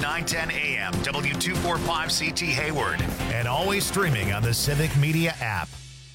910 AM, W245CT Hayward, and always streaming on the Civic Media app.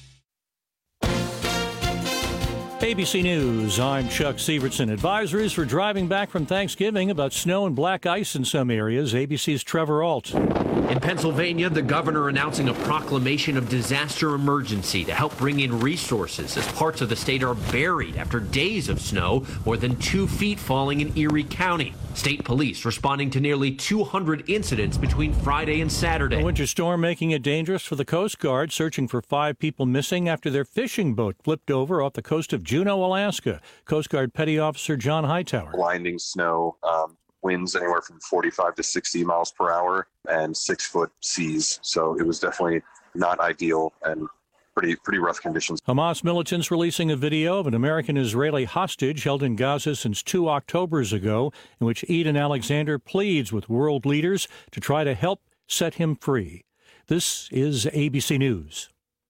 ABC News, I'm Chuck Sievertson. Advisories for driving back from Thanksgiving about snow and black ice in some areas. ABC's Trevor Alt. In Pennsylvania, the governor announcing a proclamation of disaster emergency to help bring in resources as parts of the state are buried after days of snow, more than 2 feet falling in Erie County. State police responding to nearly 200 incidents between Friday and Saturday. A winter storm making it dangerous for the Coast Guard, searching for 5 people missing after their fishing boat flipped over off the coast of Juneau, Alaska. Coast Guard Petty Officer John Hightower. Blinding snow, winds anywhere from 45 to 60 miles per hour, and 6-foot seas. So it was definitely not ideal and pretty rough conditions. Hamas militants releasing a video of an American-Israeli hostage held in Gaza since 2 Octobers ago, in which Eden Alexander pleads with world leaders to try to help set him free. This is ABC News.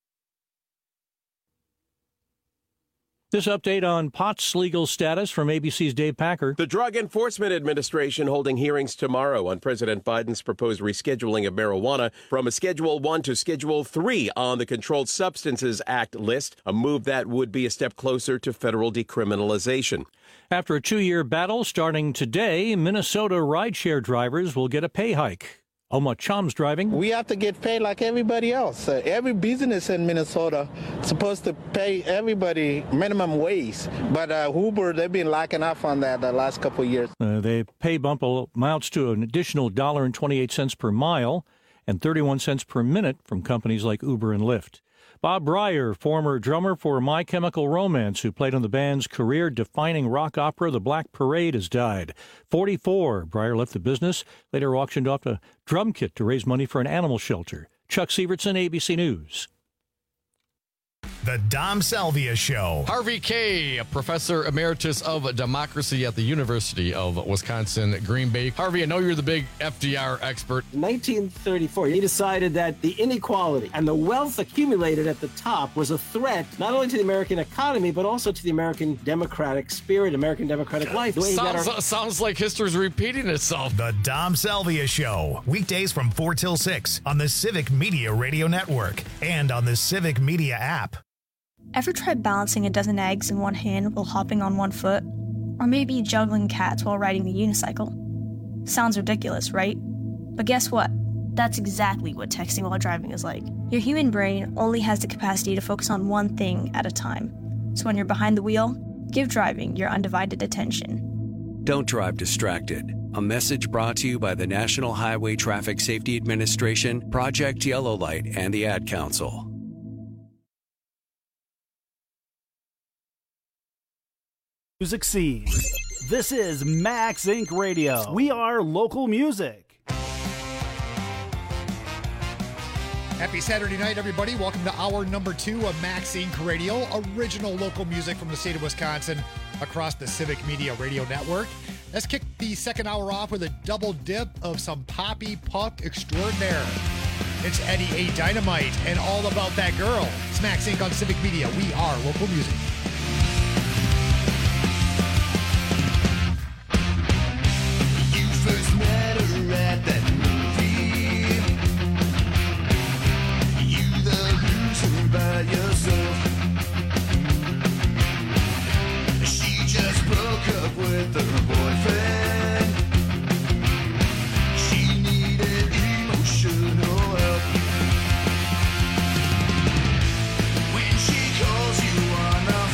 This update on pot's legal status from ABC's Dave Packer. The Drug Enforcement Administration holding hearings tomorrow on President Biden's proposed rescheduling of marijuana from a Schedule 1 to Schedule 3 on the Controlled Substances Act list, a move that would be a step closer to federal decriminalization. After a 2-year battle starting today, Minnesota rideshare drivers will get a pay hike. Oma Chom's driving. We have to get paid like everybody else. Every business in Minnesota is supposed to pay everybody minimum wage. But Uber, they've been lacking off on that the last couple of years. The pay bump amounts to an additional $1.28 per mile and 31 cents per minute from companies like Uber and Lyft. Bob Breyer, former drummer for My Chemical Romance, who played on the band's career-defining rock opera The Black Parade, has died. 44, Breyer left the business, later auctioned off a drum kit to raise money for an animal shelter. Chuck Sievertson, ABC News. The Dom Salvia Show. Harvey Kaye, professor emeritus of democracy at the University of Wisconsin, Green Bay. Harvey, I know you're the big FDR expert. In 1934, he decided that the inequality and the wealth accumulated at the top was a threat not only to the American economy, but also to the American democratic spirit, American democratic life. Sounds like history's repeating itself. The Dom Salvia Show. Weekdays from 4 till 6 on the Civic Media Radio Network and on the Civic Media app. Ever tried balancing a dozen eggs in one hand while hopping on one foot? Or maybe juggling cats while riding a unicycle? Sounds ridiculous, right? But guess what? That's exactly what texting while driving is like. Your human brain only has the capacity to focus on one thing at a time. So when you're behind the wheel, give driving your undivided attention. Don't drive distracted. A message brought to you by the National Highway Traffic Safety Administration, Project Yellow Light, and the Ad Council. Music scene. This is Max Inc. Radio. We are local music. Happy Saturday night, everybody. Welcome to hour number 2 of Max Inc. Radio, original local music from the state of Wisconsin across the Civic Media Radio Network. Let's kick the second hour off with a double dip of some poppy punk extraordinaire. It's Eddie A. Dynamite and All About That Girl. It's Max Inc. on Civic Media. We are local music. First met her at that movie. You the loser by yourself. She just broke up with her boyfriend. She needed emotional help. When she calls you on the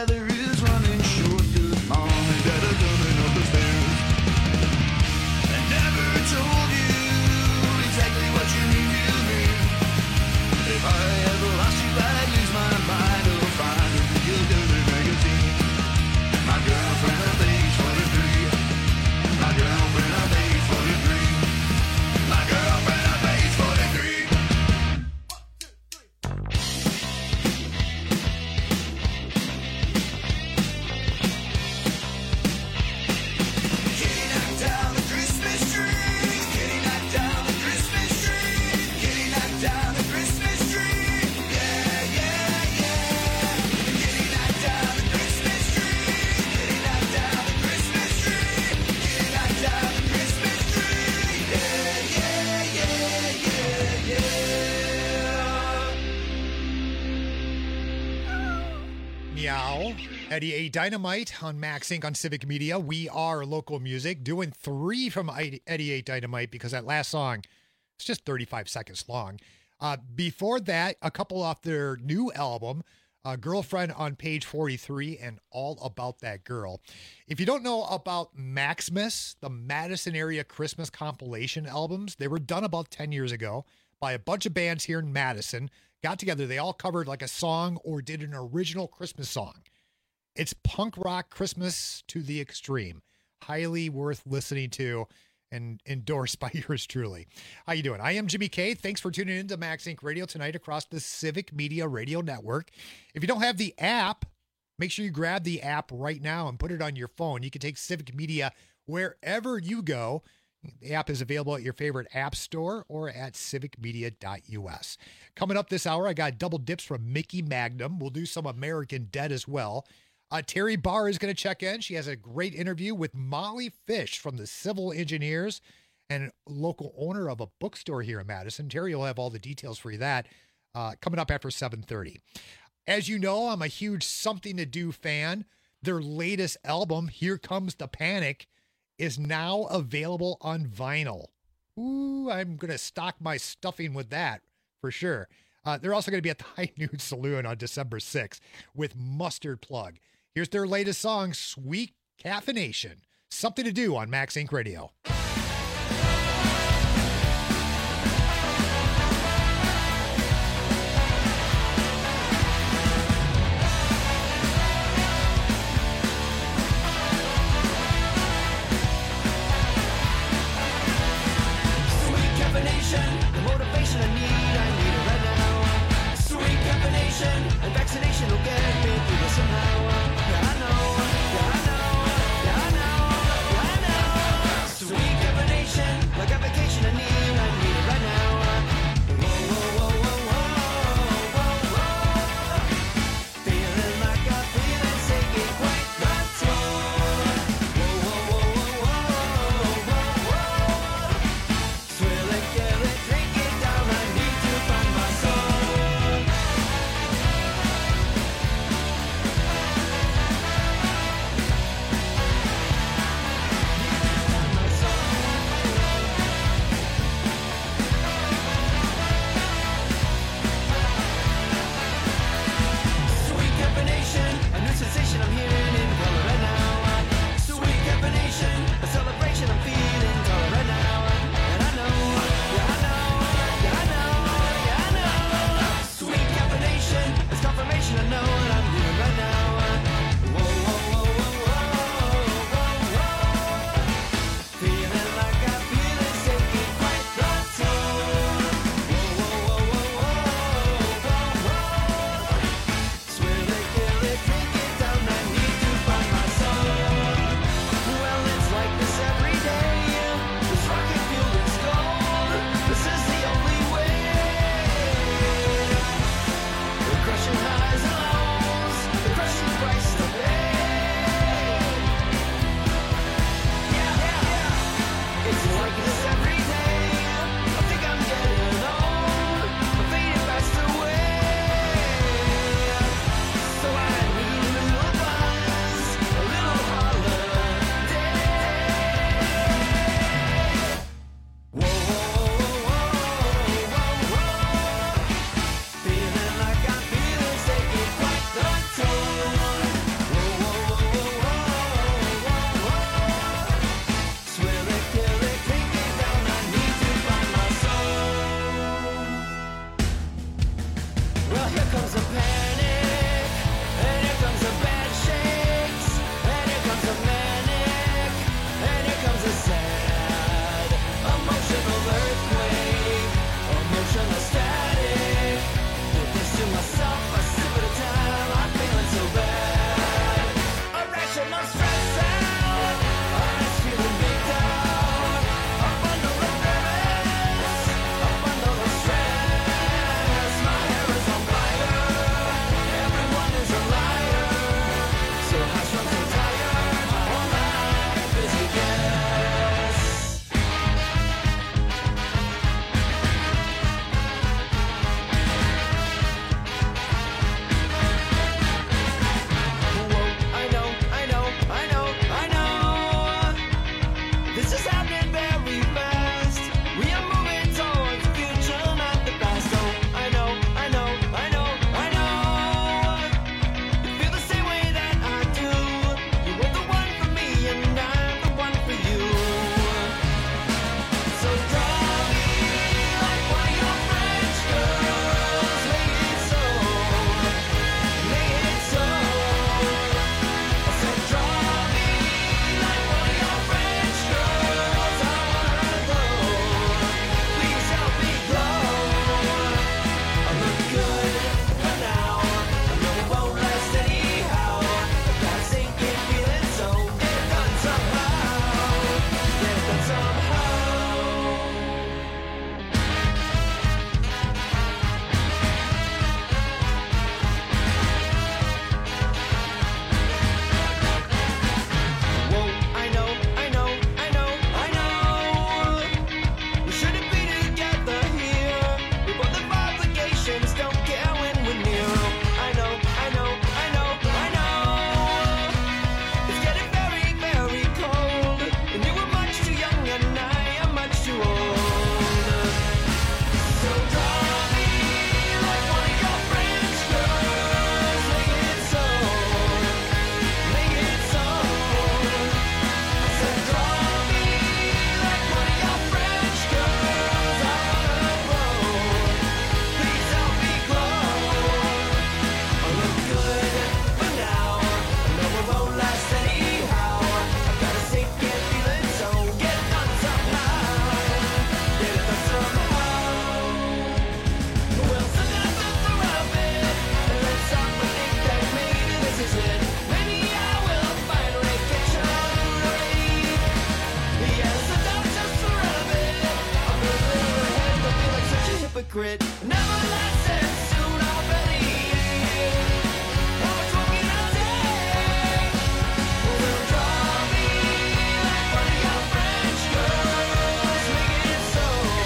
together is running short. Good mom and dad are coming up the stairs. I never told you exactly what you mean to me. If I ever lost you, I'd lose my mind. Or find a real dirty magazine. My girlfriend, I think, is 43. My girlfriend, I think, is 43. My girlfriend, I think, is 43. Kitty knocked down the Christmas tree. Kitty knocked down the Christmas tree. Kitty knocked down the Christmas tree. Yeah, yeah, yeah. Kitty knocked down the Christmas tree. Kitty knocked down the Christmas tree. Kitty knocked down the Christmas tree. Yeah, yeah, yeah, yeah, yeah. Meow. Eddie A. Dynamite on Max Inc. on Civic Media. We are local music. Doing 3 from Eddie A. Dynamite because that last song is just 35 seconds long. Before that, a couple off their new album, Girlfriend on Page 43 and All About That Girl. If you don't know about Maximus, the Madison area Christmas compilation albums, they were done about 10 years ago by a bunch of bands here in Madison. Got together, they all covered like a song or did an original Christmas song. It's punk rock Christmas to the extreme. Highly worth listening to and endorsed by yours truly. How you doing? I am Jimmy K. Thanks for tuning in to Max Inc. Radio tonight across the Civic Media Radio Network. If you don't have the app, make sure you grab the app right now and put it on your phone. You can take Civic Media wherever you go. The app is available at your favorite app store or at civicmedia.us. Coming up this hour, I got double dips from Mickey Magnum. We'll do some American Dead as well. Terry Barr is going to check in. She has a great interview with Molly Fish from the Civil Engineers and local owner of a bookstore here in Madison. Terry will have all the details for you that coming up after 7:30. As you know, I'm a huge Something to Do fan. Their latest album, Here Comes the Panic, is now available on vinyl. Ooh, I'm going to stock my stuffing with that for sure. They're also going to be at the High Noon Saloon on December 6th with Mustard Plug. Here's their latest song, Sweet Caffeination. Something to Do on Max Inc. Radio. Sweet caffeination, the motivation I need it right now. Sweet caffeination, and vaccination will get me through this somehow. Yeah, I know, yeah, I know, yeah, I know, yeah, I know. Sweet here comes the panic, and here comes the bad shakes, and here comes the manic, and here comes the sad, emotional earthquake, emotional static. Put this to myself, a sip at a time, I'm feeling so bad. Irrational stress out, I'm feeling big down, a bundle of nervous, a bundle of stress. My hair is on fire, everyone is a liar, so high strung, so tired, my whole life is a guess. I know. This is happening very fast. We are moving towards the future, not the past. Oh, I know. You feel the same way that I do. You were the one for me, and I'm the one for you. So draw me like one of your French girls. Make it so. I said draw me like one of your French girls. I wanna glow. Please help me glow. I look good for now. I know it won't last anyhow. I gotta sink it, feeling so. Get it done somehow. Get it done somehow. Whoa, I know. We shouldn't be together here. We both have obligations, don't care when we're near. I know. It's getting very, very cold. And you were much too young and I am much too old. So draw me like one of your French girls. Make it so. I said draw me like one of your French girls. I wanna glow. Please help me glow. I look good for now. I know it won't last anyhow. I gotta sink it, feeling so. Get it done somehow. Get it done somehow. Well, sometimes I'm surrounded, and then somebody think that maybe this is it. Maybe I will finally catch on right. Yes, and I'm just surrounded. I'm a little ahead, but feel like such a hypocrite. Never lasted soon already. How much more can I take? Well, draw me like one of your French girls. Make it so.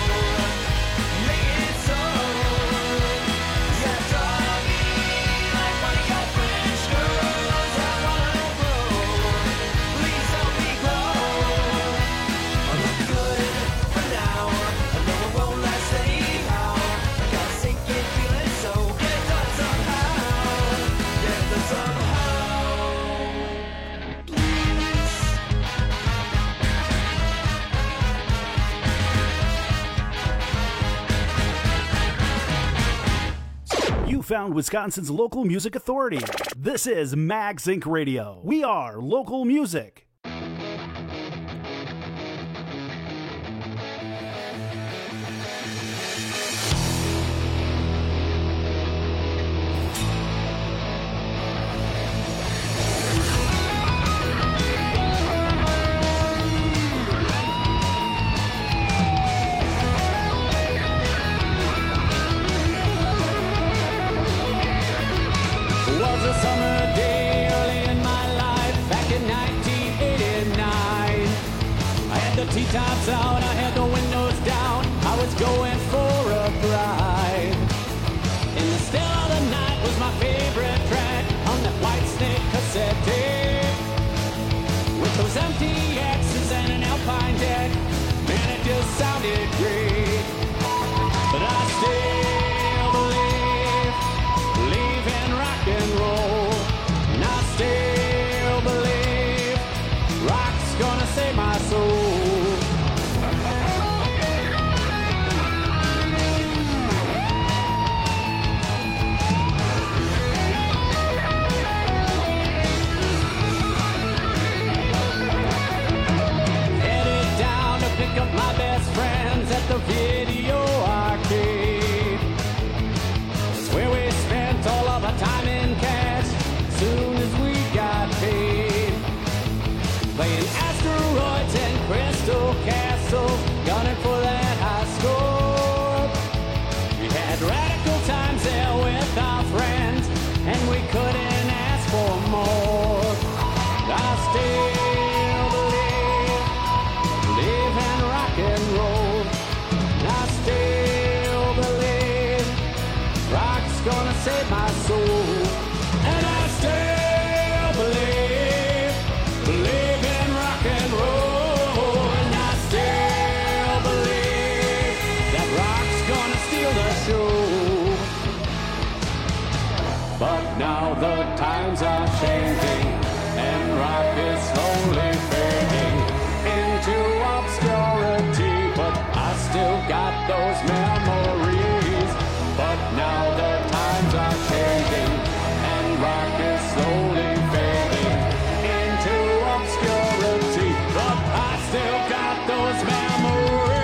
Yeah, draw me like one of your French girls. I wanna glow. Please help me glow. I look good for now. I know it won't last anyhow. I gotta sink it, feeling so. Get it done somehow. Get it done somehow. Please. You found Wisconsin's local music authority. This is Max Inc. Radio. We are local music. Was a summer day early in my life back in 1989. I had the T-tops out, I had the windows down, I was going for a ride. In the still of the night was my favorite track on that White Snake cassette tape. With those empty X's and an Alpine deck, man, it just sounded great. But I still believe in rock and roll. And I still believe rock's gonna save my soul. saved my soul. And I still believe in rock and roll. And I still believe that rock's gonna steal the show. But now the times are changing, and rock is slowly fading into obscurity. But I still got those memories. But now the times are changing, and rock is slowly fading into obscurity. But I still got those memories.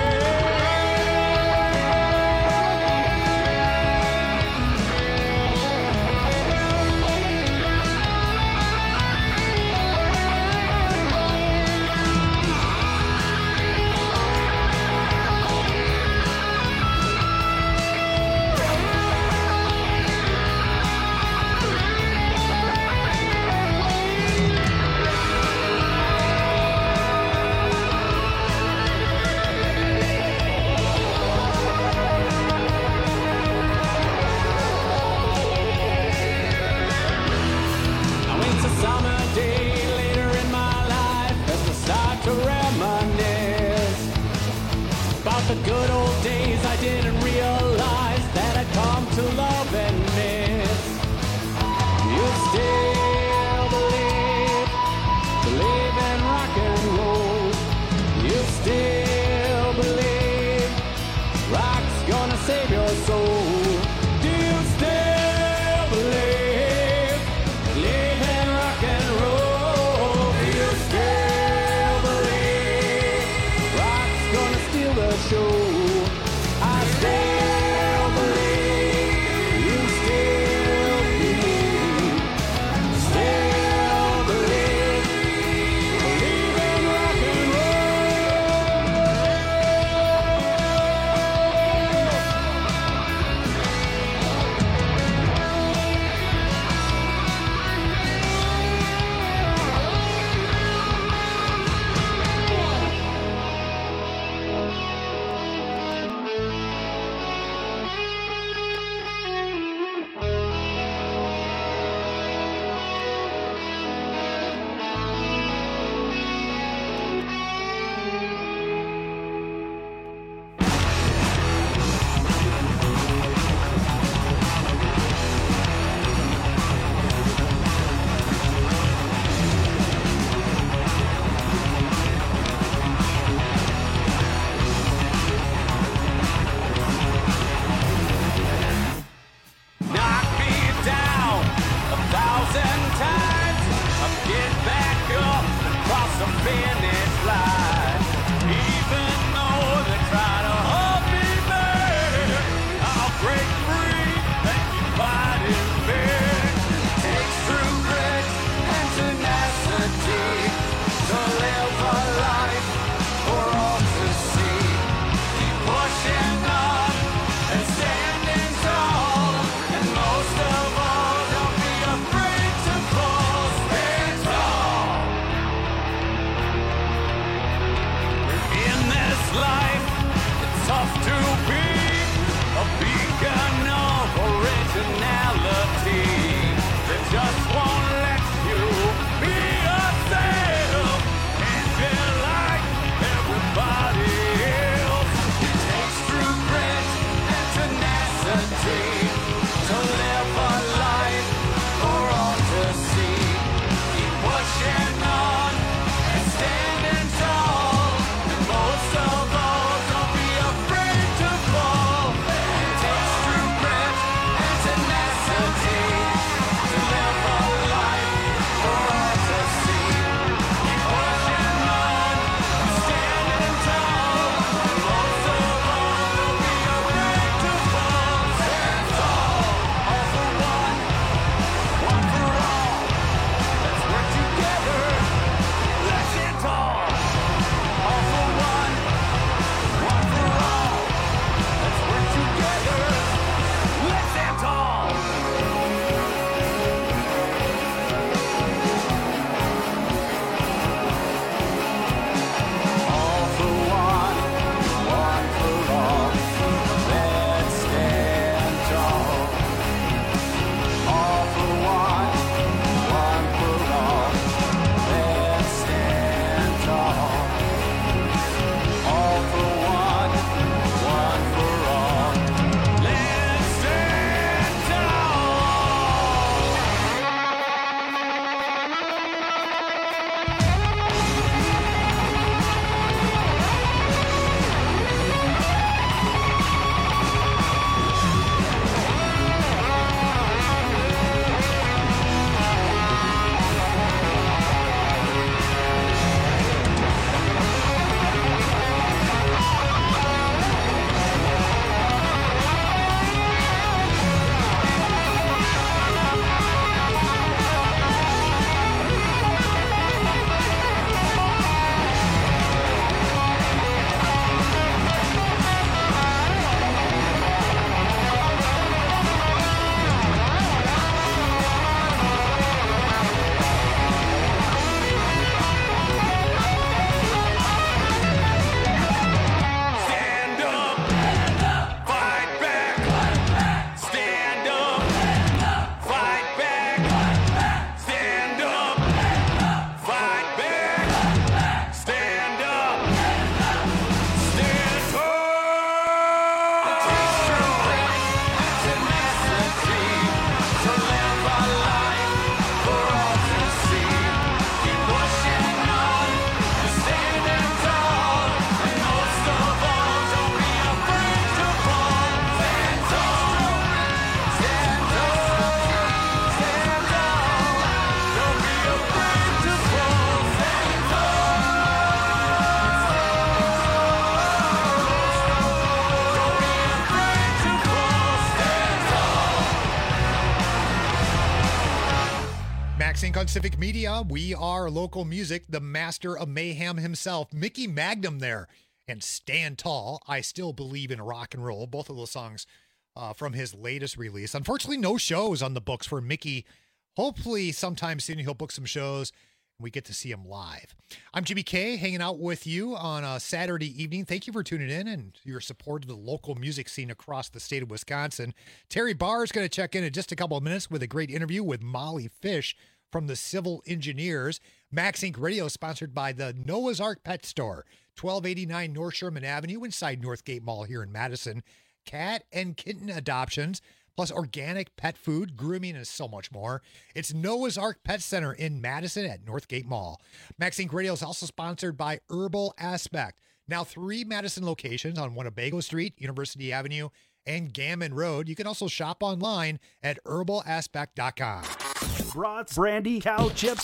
Max Inc. on Civic Media. We are local music, the master of mayhem himself, Mickey Magnum there. And Stand Tall, I Still Believe in Rock and Roll. Both of those songs from his latest release. Unfortunately, no shows on the books for Mickey. Hopefully, sometime soon he'll book some shows and we get to see him live. I'm Jimmy K, hanging out with you on a Saturday evening. Thank you for tuning in and your support of the local music scene across the state of Wisconsin. Terry Barr is going to check in just a couple of minutes with a great interview with Molly Fish from the Civil Engineers. Max Inc. Radio is sponsored by the Noah's Ark Pet Store, 1289 North Sherman Avenue inside Northgate Mall here in Madison. Cat and kitten adoptions, plus organic pet food, grooming, and so much more. It's Noah's Ark Pet Center in Madison at Northgate Mall. Max Inc. Radio is also sponsored by Herbal Aspect. Now 3 Madison locations on Winnebago Street, University Avenue, and Gammon Road. You can also shop online at herbalaspect.com. Brats, brandy, cow chips,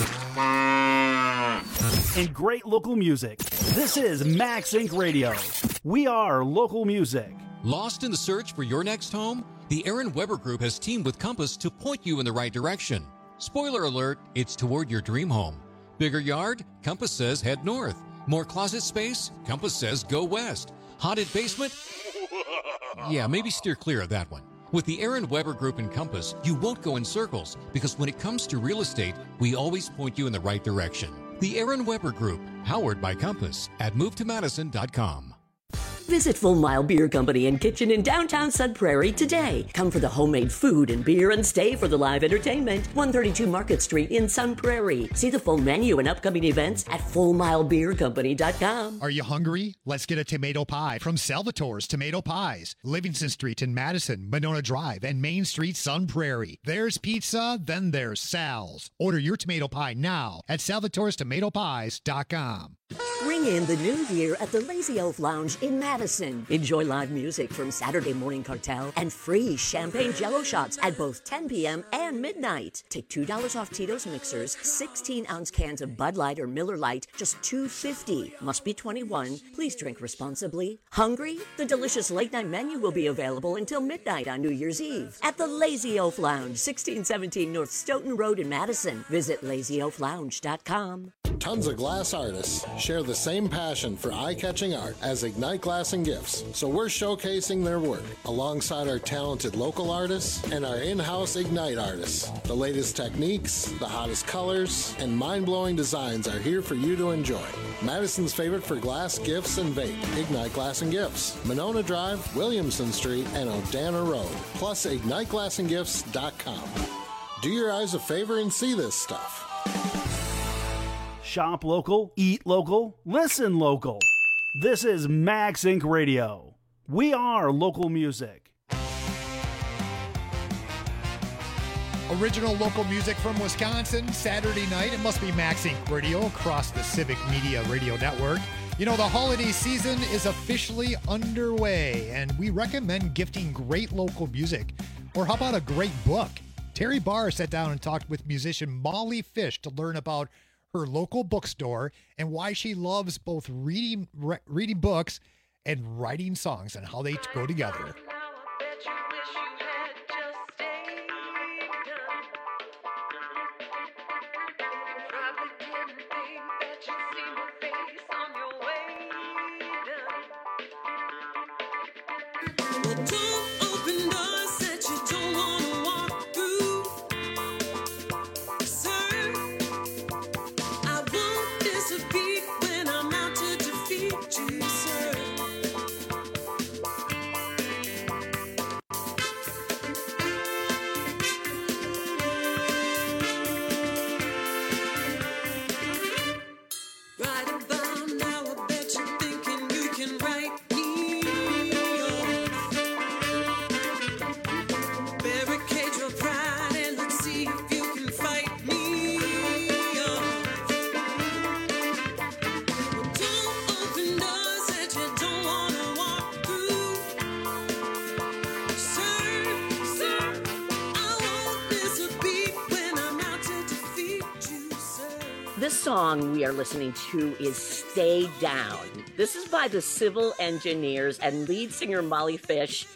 and great local music. This is Max Inc. Radio. We are local music. Lost in the search for your next home? The Aaron Weber Group has teamed with Compass to point you in the right direction. Spoiler alert, it's toward your dream home. Bigger yard? Compass says head north. More closet space? Compass says go west. Haunted basement? Yeah, maybe steer clear of that one. With the Aaron Weber Group and Compass, you won't go in circles because when it comes to real estate, we always point you in the right direction. The Aaron Weber Group, powered by Compass at movetomadison.com. Visit Full Mile Beer Company and Kitchen in downtown Sun Prairie today. Come for the homemade food and beer and stay for the live entertainment. 132 Market Street in Sun Prairie. See the full menu and upcoming events at FullMileBeerCompany.com. Are you hungry? Let's get a tomato pie from Salvatore's Tomato Pies. Livingston Street in Madison, Monona Drive, and Main Street, Sun Prairie. There's pizza, then there's Sal's. Order your tomato pie now at Salvatore'sTomatoPies.com. Ring in the new year at the Lazy Elf Lounge in Madison. Enjoy live music from Saturday Morning Cartel and free champagne jello shots at both 10 p.m. and midnight. Take $2 off Tito's mixers, 16-ounce cans of Bud Light or Miller Lite, just $2.50. Must be 21. Please drink responsibly. Hungry? The delicious late-night menu will be available until midnight on New Year's Eve at the Lazy Elf Lounge, 1617 North Stoughton Road in Madison. Visit LazyElfLounge.com. Tons of glass artists share the same passion for eye-catching art as Ignite Glass and Gifts, so we're showcasing their work alongside our talented local artists and our in-house Ignite artists. The latest techniques, the hottest colors, and mind-blowing designs are here for you to enjoy. Madison's favorite for glass, gifts, and vape, Ignite Glass and Gifts, Monona Drive, Williamson Street, and O'Dana Road, plus IgniteGlassandGifts.com. Do your eyes a favor and see this stuff. Shop local, eat local, listen local. This is Max Inc. Radio. We are local music. Original local music from Wisconsin, Saturday night. It must be Max Inc. Radio across the Civic Media Radio Network. You know, the holiday season is officially underway, and we recommend gifting great local music. Or how about a great book? Terry Barr sat down and talked with musician Molly Fish to learn about her local bookstore and why she loves both reading books and writing songs and how they go together. This song we are listening to is Stay Down. This is by the Civil Engineers and lead singer Molly Fish.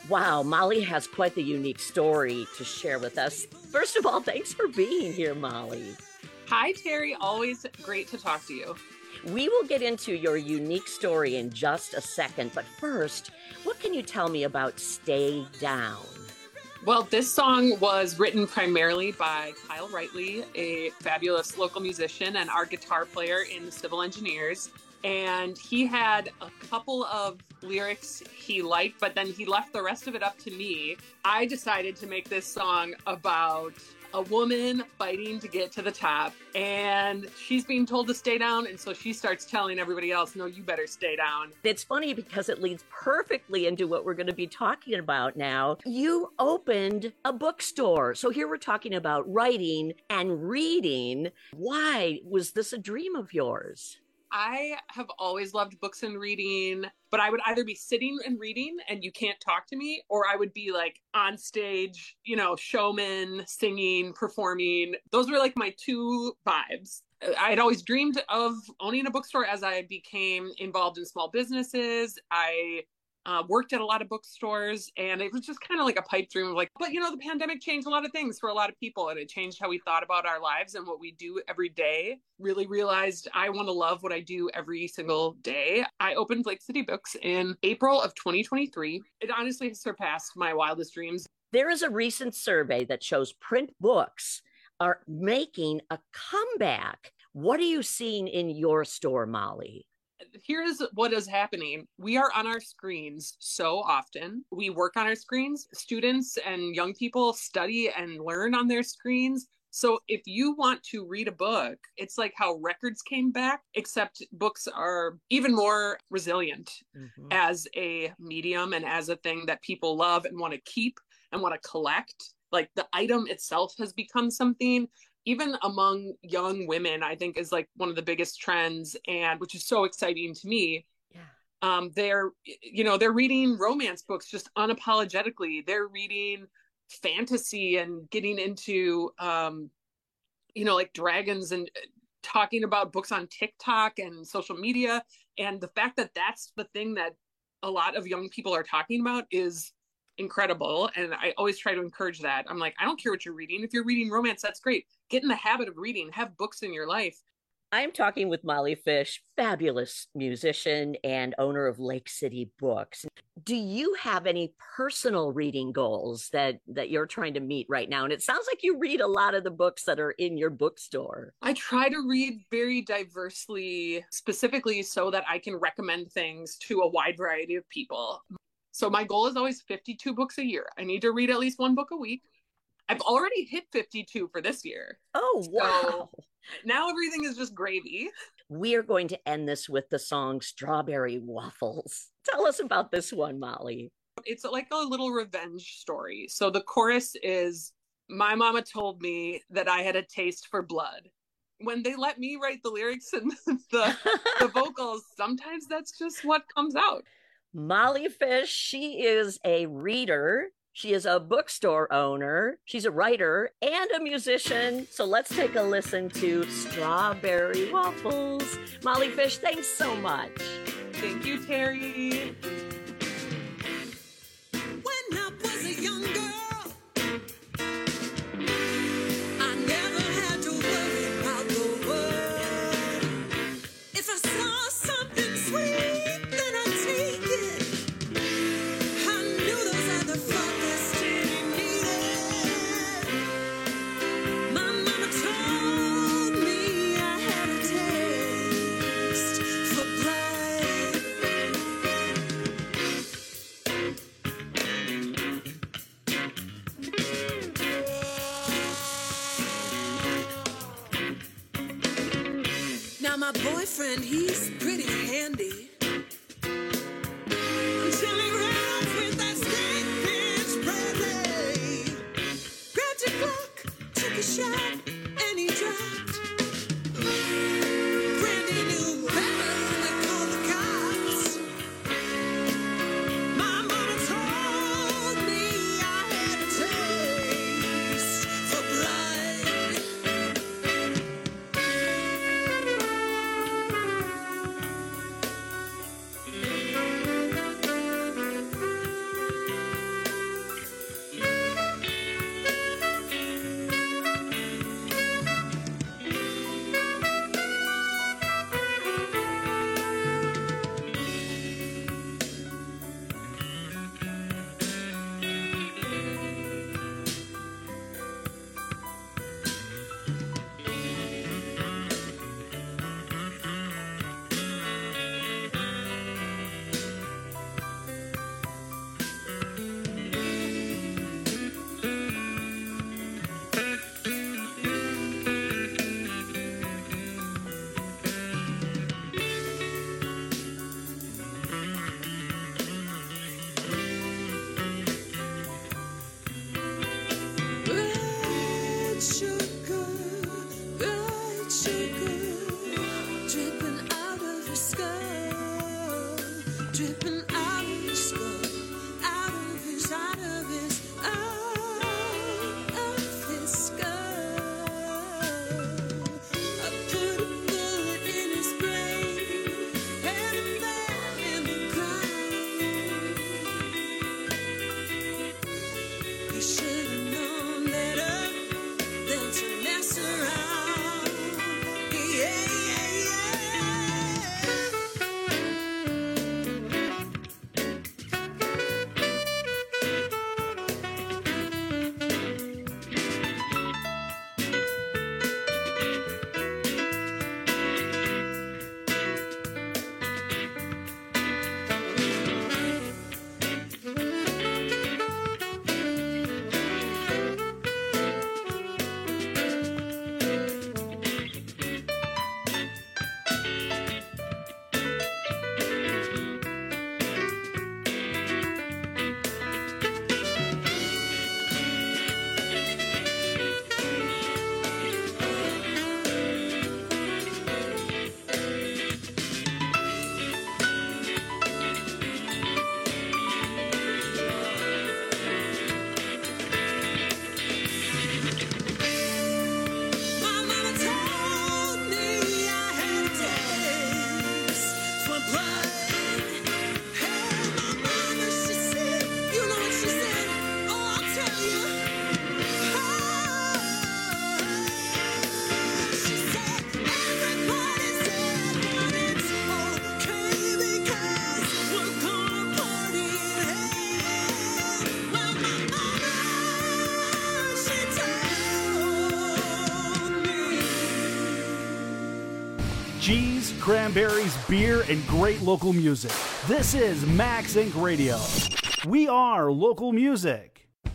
Wow, Molly has quite the unique story to share with us. First of all, thanks for being here, Molly. Hi, Terry. Always great to talk to you. We will get into your unique story in just a second, but first, what can you tell me about Stay Down? Well, this song was written primarily by Kyle Rightly, a fabulous local musician and our guitar player in the Civil Engineers. And he had a couple of lyrics he liked, but then he left the rest of it up to me. I decided to make this song about a woman fighting to get to the top, and she's being told to stay down, and so she starts telling everybody else, no, you better stay down. It's funny because it leads perfectly into what we're going to be talking about now. You opened a bookstore. So here we're talking about writing and reading. Why was this a dream of yours? I have always loved books and reading, but I would either be sitting and reading and you can't talk to me, or I would be like on stage, you know, showman, singing, performing. Those were like my two vibes. I had always dreamed of owning a bookstore as I became involved in small businesses. I worked at a lot of bookstores, and it was just kind of like a pipe dream of like, but you know, the pandemic changed a lot of things for a lot of people, and it changed how we thought about our lives and what we do every day. Really realized I want to love what I do every single day. I opened Lake City Books in April of 2023. It honestly has surpassed my wildest dreams. There is a recent survey that shows print books are making a comeback. What are you seeing in your store, Molly? Here's what is happening. We are on our screens so often. We work on our screens. Students and young people study and learn on their screens. So if you want to read a book, it's like how records came back, except books are even more resilient as a medium and as a thing that people love and want to keep and want to collect. Like the item itself has become something. Even among young women, I think is like one of the biggest trends, and which is so exciting to me. Yeah. They're reading romance books just unapologetically. They're reading fantasy and getting into, like dragons and talking about books on TikTok and social media. And the fact that that's the thing that a lot of young people are talking about is incredible. And I always try to encourage that. I'm like, I don't care what you're reading. If you're reading romance, that's great. Get in the habit of reading, have books in your life. I'm talking with Molly Fish, fabulous musician and owner of Lake City Books. Do you have any personal reading goals that you're trying to meet right now? And it sounds like you read a lot of the books that are in your bookstore. I try to read very diversely, specifically so that I can recommend things to a wide variety of people. So my goal is always 52 books a year. I need to read at least one book a week. I've already hit 52 for this year. Oh, wow. So now everything is just gravy. We are going to end this with the song Strawberry Waffles. Tell us about this one, Molly. It's like a little revenge story. So the chorus is, my mama told me that I had a taste for blood. When they let me write the lyrics and the vocals, sometimes that's just what comes out. Molly Fish, she is a reader. She is a bookstore owner. She's a writer and a musician. So let's take a listen to Strawberry Waffles. Molly Fish, thanks so much. Thank you, Terry. When I was a young girl, I never had to worry about the world. If I saw something sweet, then I'd take it. I knew those other fuckers didn't need it. My mama told me I had a taste for blood. Now my boyfriend, he's pretty handy. Until he ran off with that snake bitch Bradley. Grabbed a Glock, took a shot, and he dropped. Brandy knew better than to call the cops. My mama told me I had a taste for blood. cheese, cranberries, beer, and great local music. This is Max Inc. Radio. We are local music.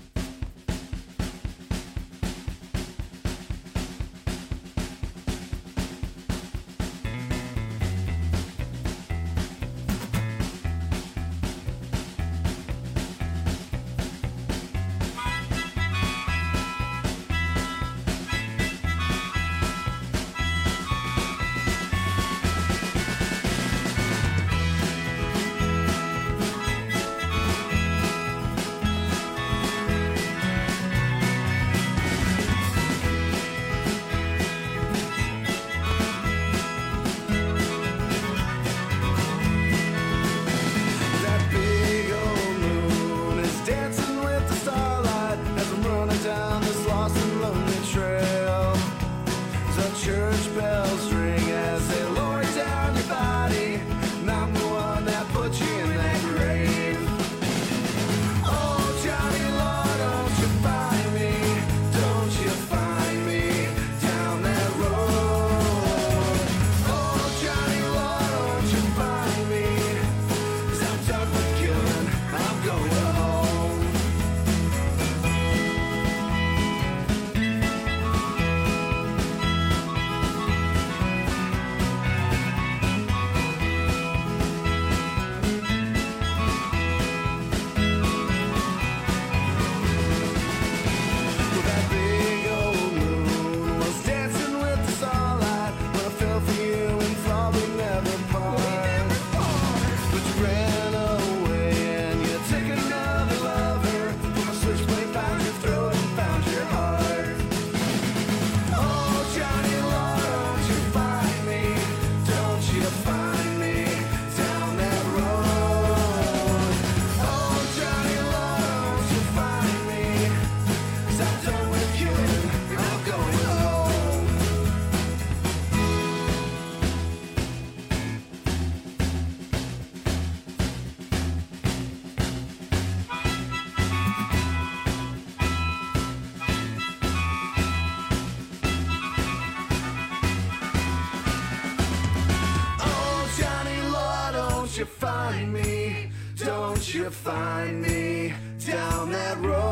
you find me? Don't you find me down that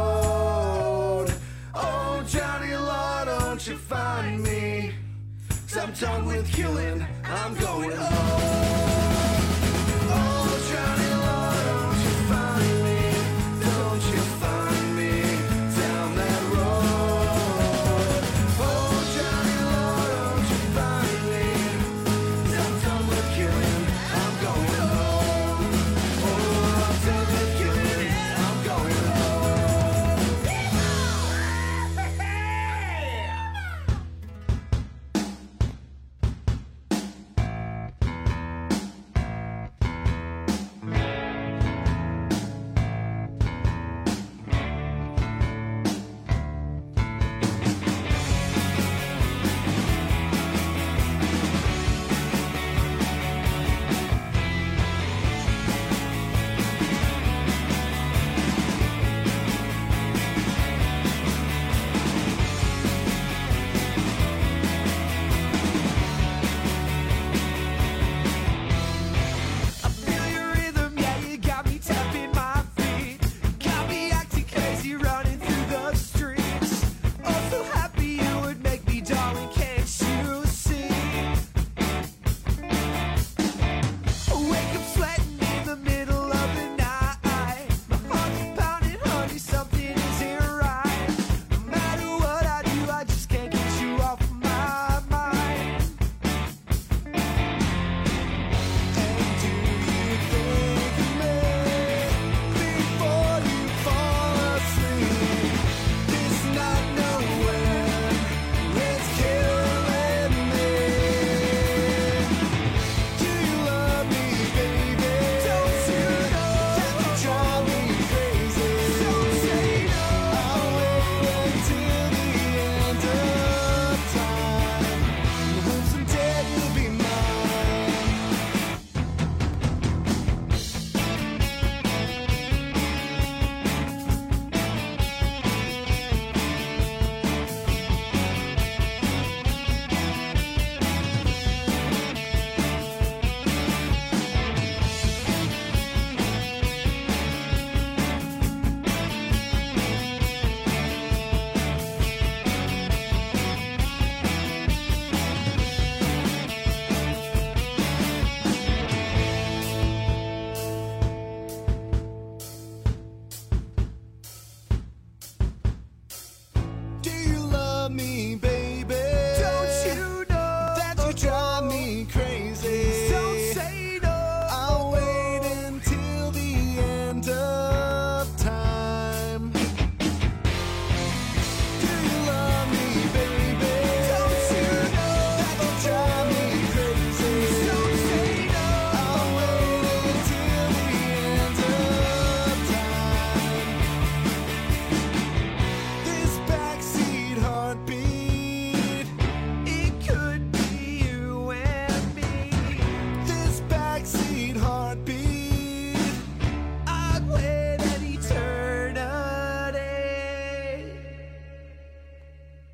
road? Oh, Johnny Law, don't you find me? 'Cause I'm done with killing, I'm going home. Oh, Johnny Law, don't you find me? Don't you find me down that road? Oh, Johnny Law, don't you find me? 'Cause I'm done with killing, I'm going home. Oh, I'm done with killing, I'm going home.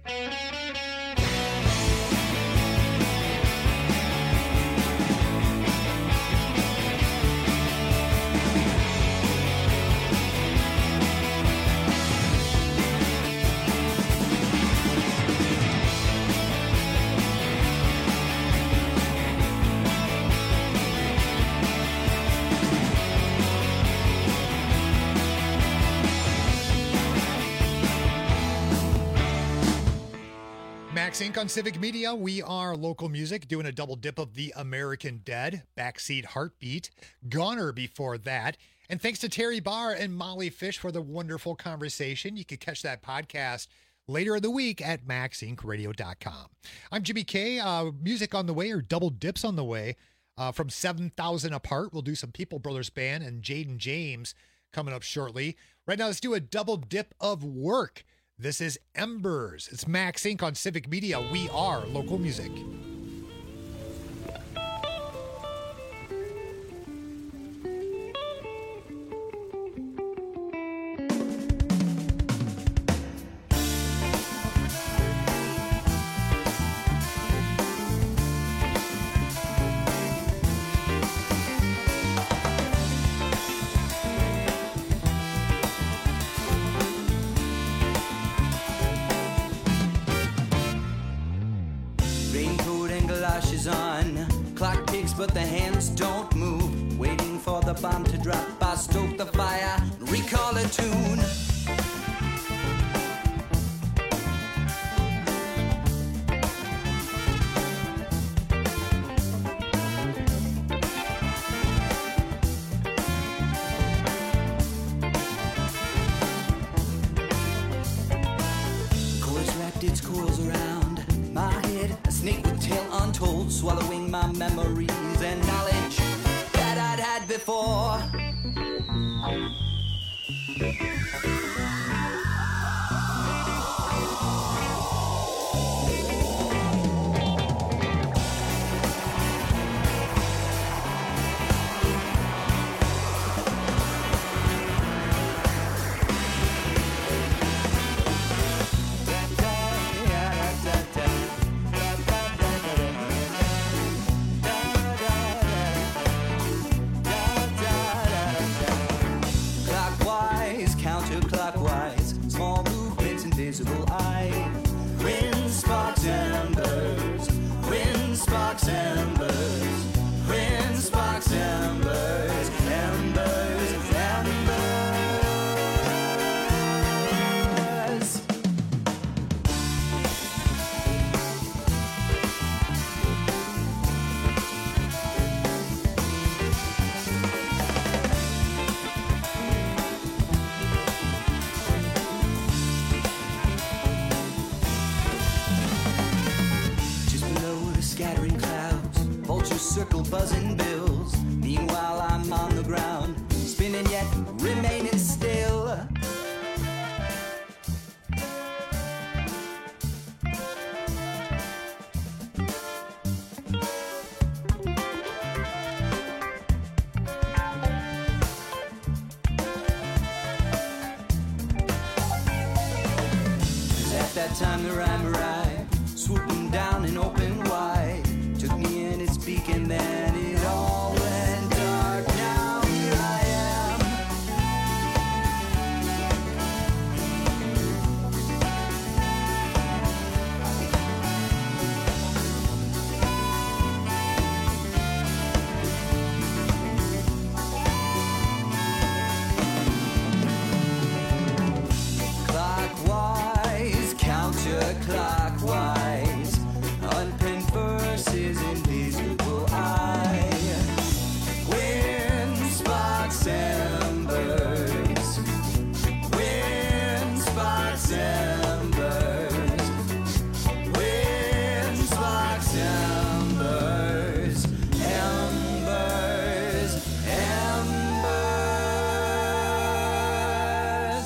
Max Inc. on Civic Media. We are local music, doing a double dip of The American Dead, Backseat Heartbeat, Goner before that. And thanks to Terry Barr and Molly Fish for the wonderful conversation. You can catch that podcast later in the week at maxincradio.com. I'm Jimmy K. Music on the way, or double dips on the way. From 7,000 Apart, we'll do some People Brothers Band and Jaden James coming up shortly. Right now, let's do a double dip of Work. This is Embers. It's Max Inc. on Civic Media. We are local music. On. Clock ticks, but the hands don't move. Waiting for the bomb to drop. I stoke the fire, recall a tune. Coils wrapped its coils around my head. A snake with tail untold, swallowing my memories and knowledge that I'd had before. Invisible eye. Wind sparks embers. Wind sparks embers. Wind sparks embers. Embers. Embers. Scattering clouds, vultures circle buzzing bills. Meanwhile I'm on the ground, spinning yet remaining still. At that time the rhyme arrived, swooping down and open wide, took me in its beak and then it all went dark. Now here I am. Clockwise, counterclockwise, unpenned verses, invisible eye. Wind sparks embers. Wind sparks embers. Wind sparks embers. Embers. Embers.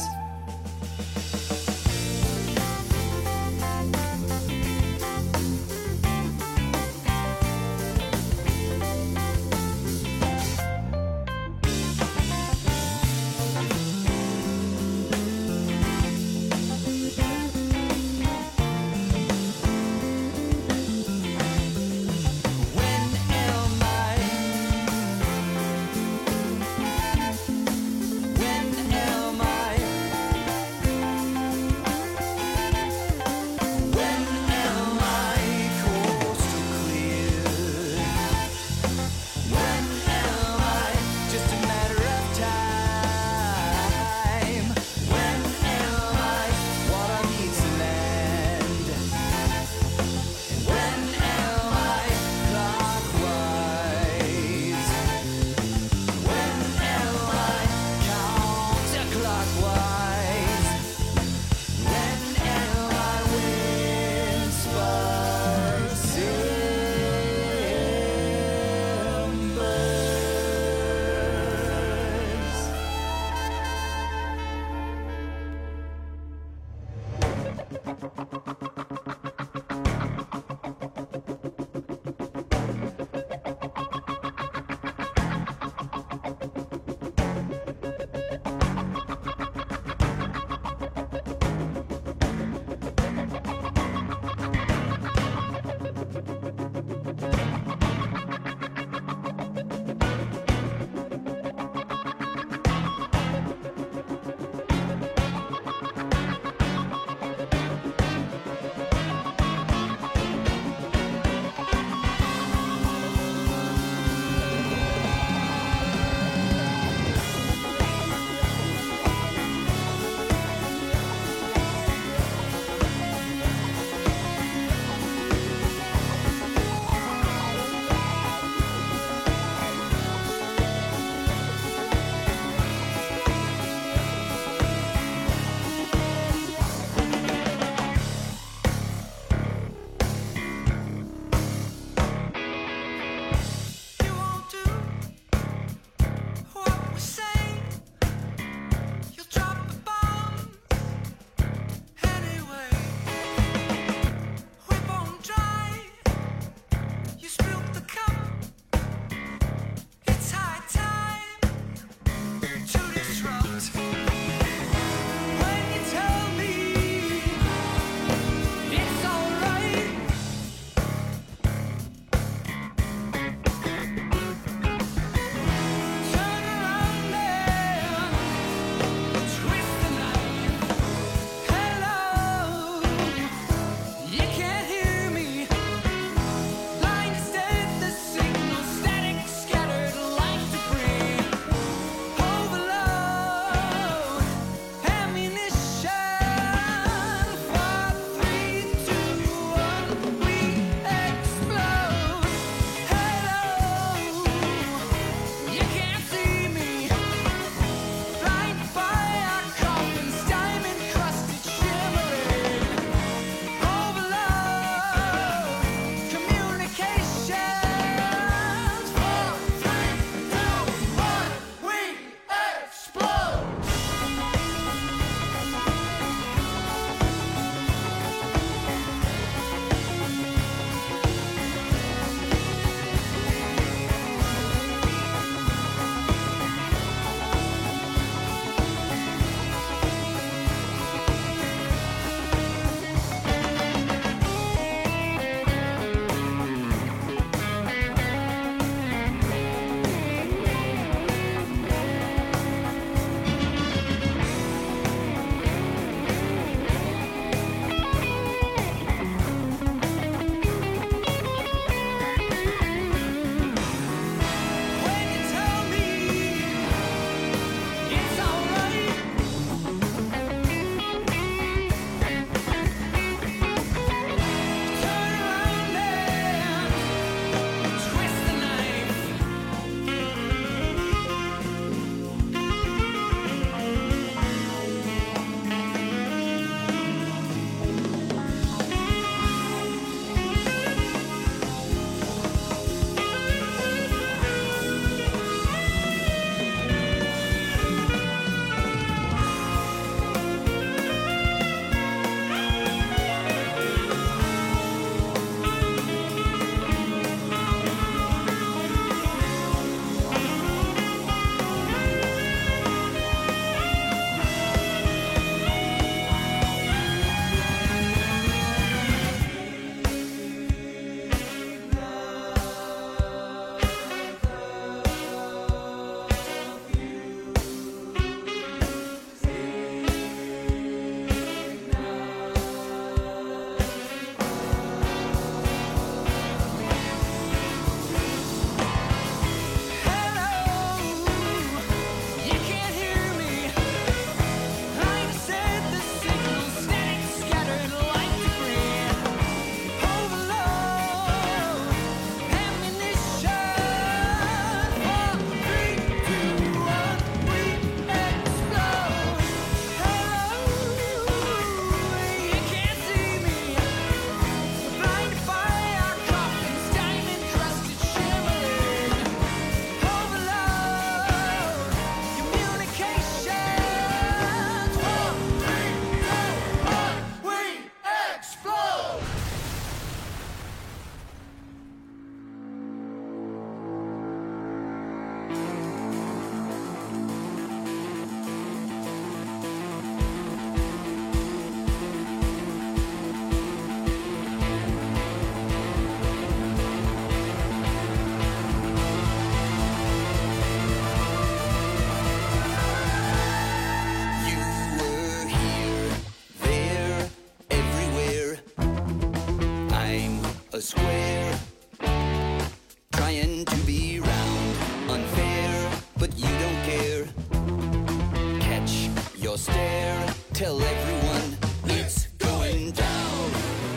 square, trying to be round, unfair, but you don't care. Catch your stare, tell everyone it's going down.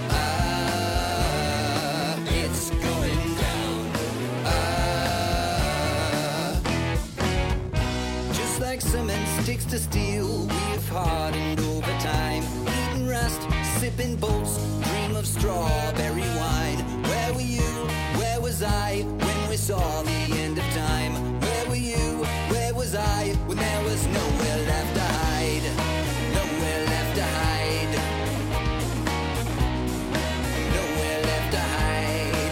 It's going down. Just like cement sticks to steel, we've hardened over time. Eating rust, sipping bolts, dream of strawberry wine. Where were you? Where was I when we saw the end of time? Where were you? Where was I when there was nowhere left to hide? Nowhere left to hide. Nowhere left to hide.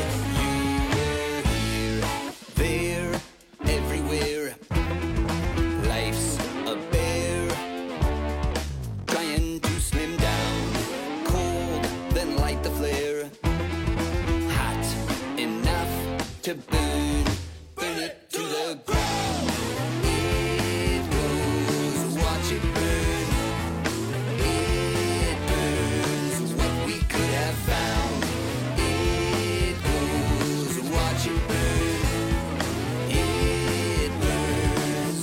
You were here, there, everywhere. Life's a bear, trying to slim down. Cold, then light the flare. Hot enough to burn, burn it to the ground. It goes, watch it burn. It burns what we could have found. It goes, watch it burn. It burns.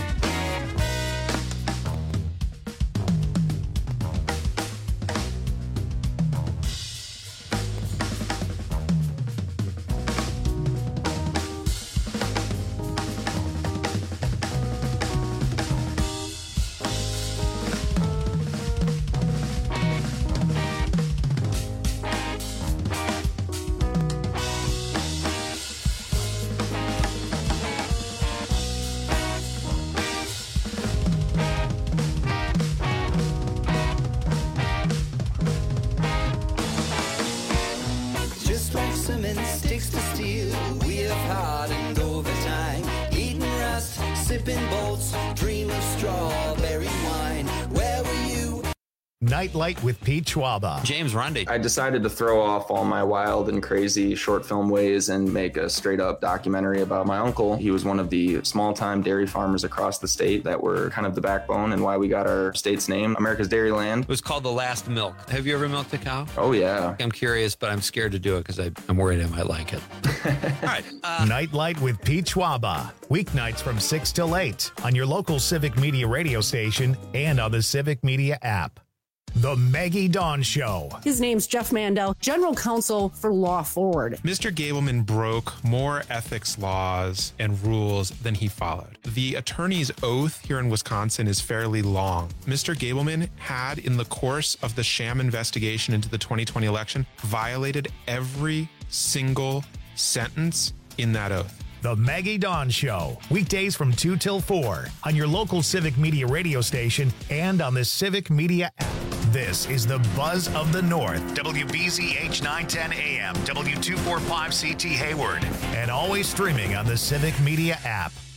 Just like cement sticks to steel, we have hardened over time. Eating rust, sipping bolts, dream of strawberry wine. Where were you? Nightlight with Pete Schwaba. James Rundy. I decided to throw off all my wild and crazy short film ways and make a straight up documentary about my uncle. He was one of the small time dairy farmers across the state that were kind of the backbone and why we got our state's name, America's Dairyland. It was called The Last Milk. Have you ever milked a cow? Oh, yeah. I'm curious, but I'm scared to do it because I'm worried I might like it. All right. Nightlight with Pete Schwaba. Weeknights from 6 till 8 on your local Civic Media radio station and on the Civic Media app. The Maggie Dawn Show. His name's Jeff Mandel, General Counsel for Law Forward. Mr. Gableman broke more ethics laws and rules than he followed. The attorney's oath here in Wisconsin is fairly long. Mr. Gableman had, in the course of the sham investigation into the 2020 election, violated every single sentence in that oath. The Maggie Dawn Show. Weekdays from 2 till 4 on your local Civic Media radio station and on the Civic Media app. This is the Buzz of the North. WBZH 910 AM, W245CT Hayward. And always streaming on the Civic Media app.